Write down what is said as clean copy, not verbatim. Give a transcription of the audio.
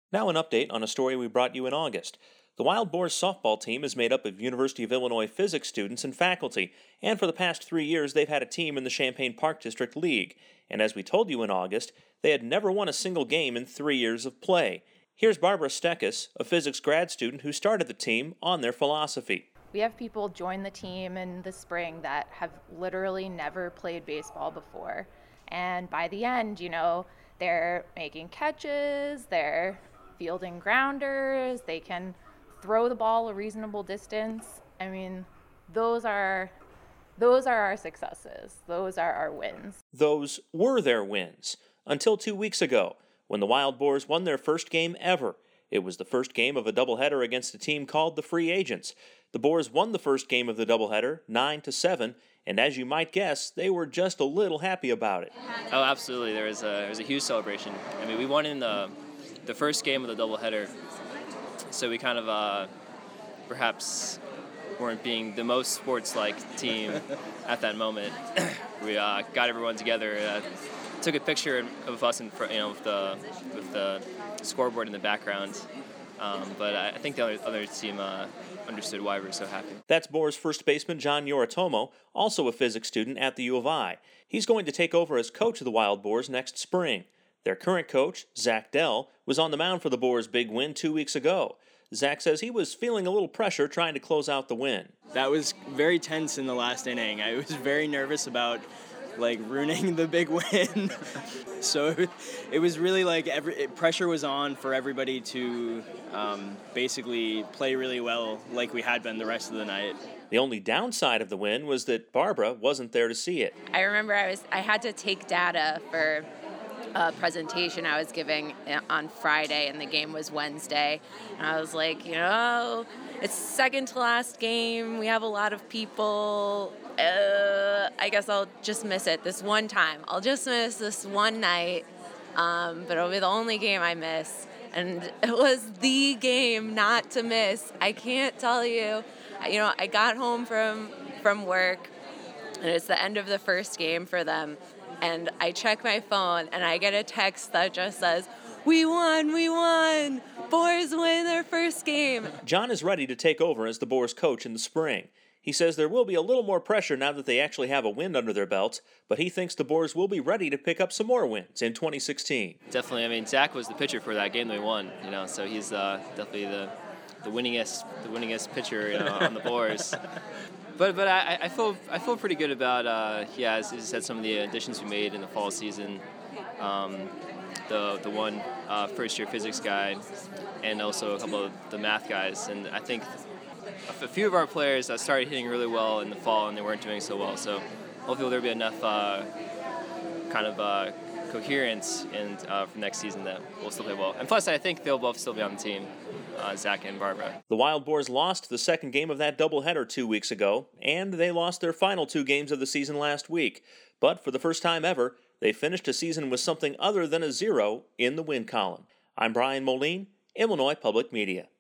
Now an update on a story we brought you in August. The Wild Boars softball team is made up of University of Illinois physics students and faculty, and for the past 3 years they've had a team in the Champaign Park District League. And as we told you in August, they had never won a single game in 3 years of play. Here's Barbara Stekis, a physics grad student who started the team, on their philosophy. We have people join the team in the spring that have literally never played baseball before. And by the end, they're making catches, they're fielding grounders, they can throw the ball a reasonable distance. I mean, those are our successes. Those are our wins. Those were their wins, until 2 weeks ago, when the Wild Boars won their first game ever. It was the first game of a doubleheader against a team called the Free Agents. The Boars won the first game of the doubleheader 9-7, and as you might guess, they were just a little happy about it. Oh, absolutely. There was a huge celebration. I mean, we won in the first game of the doubleheader, so we kind of perhaps weren't being the most sports-like team at that moment. We got everyone together, took a picture of us in front, with the scoreboard in the background. But I think the other team understood why we were so happy. That's Boars first baseman John Yoritomo, also a physics student at the U of I. He's going to take over as coach of the Wild Boars next spring. Their current coach, Zach Dell, was on the mound for the Boars' big win 2 weeks ago. Zach says he was feeling a little pressure trying to close out the win. That was very tense in the last inning. I was very nervous about ruining the big win. So it was really pressure was on for everybody to basically play really well like we had been the rest of the night. The only downside of the win was that Barbara wasn't there to see it. I remember I had to take data for a presentation I was giving on Friday, and the game was Wednesday. And I was like, it's second to last game. We have a lot of people. I guess I'll just miss it this one time. I'll just miss this one night, but it'll be the only game I miss. And it was the game not to miss. I can't tell you. I got home from work, and it's the end of the first game for them. And I check my phone, and I get a text that just says, we won! Boars win their first game. John is ready to take over as the Boars coach in the spring. He says there will be a little more pressure now that they actually have a win under their belts, but he thinks the Boars will be ready to pick up some more wins in 2016. Definitely. Zach was the pitcher for that game that we won, so he's definitely the winningest pitcher on the Boars. But I feel pretty good about as you said, some of the additions we made in the fall season. The one first year physics guy, and also a couple of the math guys, and I think a few of our players started hitting really well in the fall, and they weren't doing so well. So hopefully there'll be enough coherence for next season that we'll still play well. And plus, I think they'll both still be on the team, Zach and Barbara. The Wild Boars lost the second game of that doubleheader 2 weeks ago, and they lost their final 2 games of the season last week. But for the first time ever, they finished a season with something other than a 0 in the win column. I'm Brian Moline, Illinois Public Media.